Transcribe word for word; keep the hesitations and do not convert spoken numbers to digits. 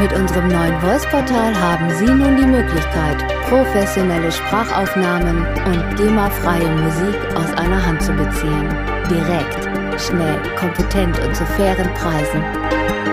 Mit unserem neuen Voice-Portal haben Sie nun die Möglichkeit, professionelle Sprachaufnahmen und GEMA-freie Musik aus einer Hand zu beziehen. Direkt, schnell, kompetent und zu fairen Preisen.